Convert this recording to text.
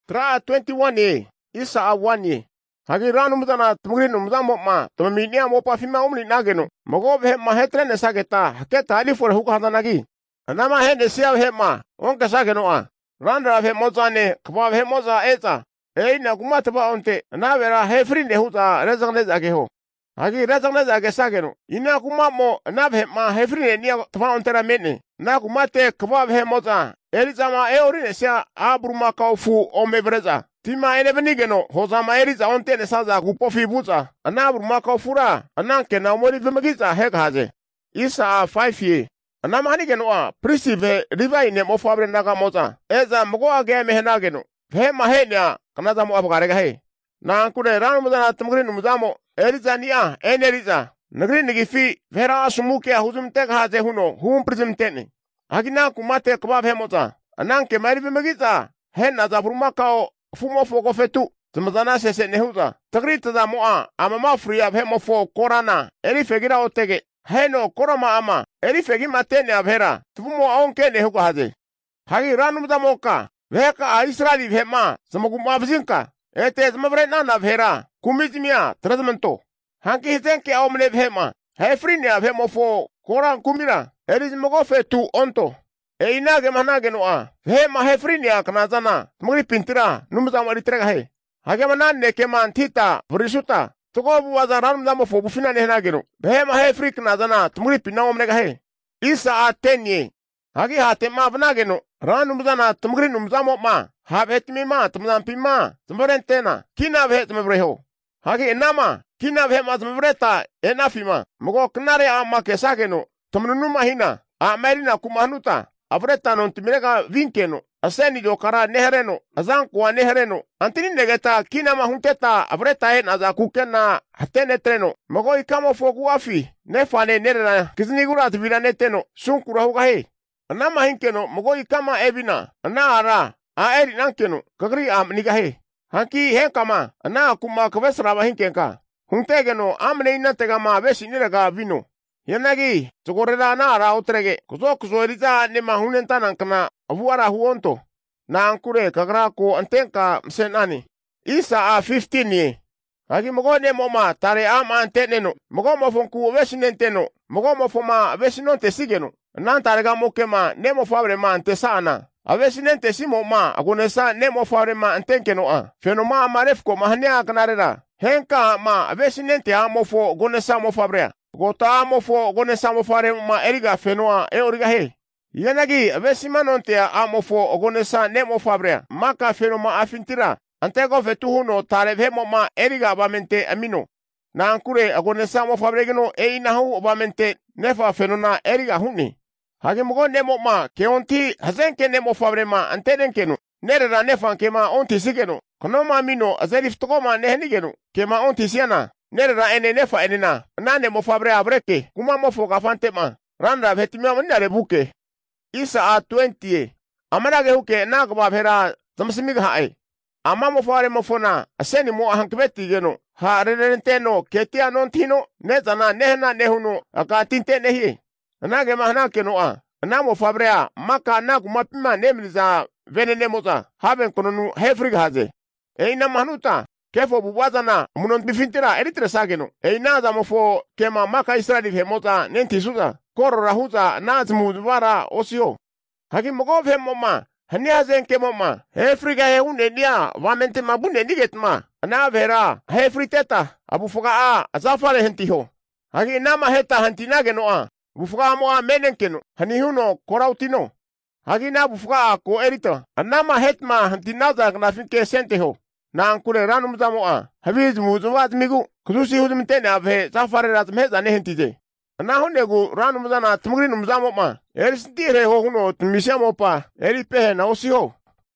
Tra 21 ye. Isa a 1 ye. Hagi ranu mutana tumgri numzamo ma. Tumaminia mopa fima umni nageno. Mogo he ma hetre ne sageta. Haketa ali for huka hadanagi. Anama he ne siya he ma. Onka sageno a. Randra he mozane. Kwa he moza eta. Na kumataba onte. Na vera he frinde huta rezangne zageho. Hagi rezangne zage sageno. Ina kumamo na he ma he frinde niya tapa ontera mene. Na kumate kwa he moza. Elizama eorine siya abruma kaufu omebreza. Tima ene benigeno, hozama eriza onte ne saza kupofi buza. Anabru maka fura, ananke na umori vemagiza hekaze. Isa 5 ye. Anama hanigeno a, prisive riva ine mofabre naga moza. Eza mgo age mehenageno. He mahenya, kanaza mo abugarega he. Na ankure ranu muzana tumgrin muzamo, eriza niya, ene eriza. Nagrin nigifi, vera asumuke huzum tek haze huno, hum prisim tene. Hagina kumate kubab he moza. Ananke mari vemagiza, he nazabru makao, fumo fogo fetu tumazana sese nehuza tagrita da moa amama fria hemo fo korana eri fegira otege heno koroma ama eri fegi matene abhera tumo aonke nehuga haze hagi ranum da moka veka a israeli hema samaguma abzinka ete zmabre na abhera kumizmia trazmento hanki hitenke aumne hema hefrini abhemo fo koran kumira eri zmago fetu onto inage manage no a he ma he frinia kanazana tmuri pintira numza mari trega he hage manane ke man thita vrisuta togo buwaza ranum damo fo bufina ne nage no he ma he frik nazana tmuri pinawom nega he isa atenye hage hate ma vanage no ranum zana tmuri numza mo ma ha betmi ma tmzam pima tmorentena kina ve tmebreho hage enama kina ve ma tmebreta enafima mogo knare ama ke sage no tmnunuma hina a merina kumanuta Avreta non timirega vinkeno, aseni do kara nehereno, azankuwa nehereno, antini negeta kina mahunteta, avreta en azakukena hatene treno, mago ikamo fogu afi, nefane nerena, kiznigura tvira neteno, sunkura huga he. Anama hinkeno, mago ikama evina, ana aeri nankeno, kagri amniga he. Hanki henkama, ana kuma kavesraba hinkenka, huntegeno amne inategama vesi nirega vino. Yanagi, tugorera na ara utrege, kuzo eriza ne mahunenta nankana, avuara huonto, na ankure kagra ko antenka msenani. Isa a 15 ye. Hagi mogo ne moma, tare ama anteneno, mogo mofonku vesinenteno, mogo mofoma vesinonte sigeno, nan tarega mokema ne mofabre ma antesana. Avesinente simo ma, agonesa ne mofabre ma antenkeno a. Fenoma amarefko mahania kanarera. Henka ma avesinente a mofo gonesa mofabrea. Gota amofo gonesa mofare ma eriga fenoa origa he. Yanagi vesimanonte amofo gonesa ne mofabrea. Maka fenoma afintira. Antego vetuhuno tarevemo ma eriga bamente amino. Na ankure agonesa mofabregeno inahu obamente nefa fenona eriga huni. Hage mogo nemo ma keonti hazenke nemo fabrema antedenkeno. Nerera nefan kema onti sigeno. Konoma mino azerif tokoma nehenigeno. Kema onti siana. Nerera ene nefa enena. Nane mo fabre abreke. Kuma mo foga fantema. Randa vetimia mnare buke. Isa a 20. Amanage huke nagba bhera zamsimiga hae. Ama mo fare mo fona. Aseni mo hankbeti geno. Ha renenteno ketia non tino. Nezana nehna nehuno. Akatinte nehi. Nage mahna keno a. Namo fabrea. Maka nagu mapima nemliza venene moza. Haben kononu hefriga haze. Eina mahnuta. Kefo buwazana munon bifintira eritre sageno. Einaza mofo kema maka Israeli hemota nenti suza. Koro rahuza nazmu dvara osio. Hagi mogo hemoma. Hani hazen kemoma. Hefriga heune nia vamente mabune nigetma. Ana vera hefriteta. Abufoga a azafale hentiho. Hagi nama heta hantinageno a. Bufoga moa menenkeno. Hani huno korautino. Hagi na bufoga ko erita. Anama hetma hantinaza gnafinke senteho. Na ankure ranum zamoa. Haviz muzuwat migu. Kudusi hudumtene abhe zafare razmeza nehentije. Na hunegu ranum zana tmugrinum zamoma. Eri stire ho huno tmishamopa. Eri pehe na osiho.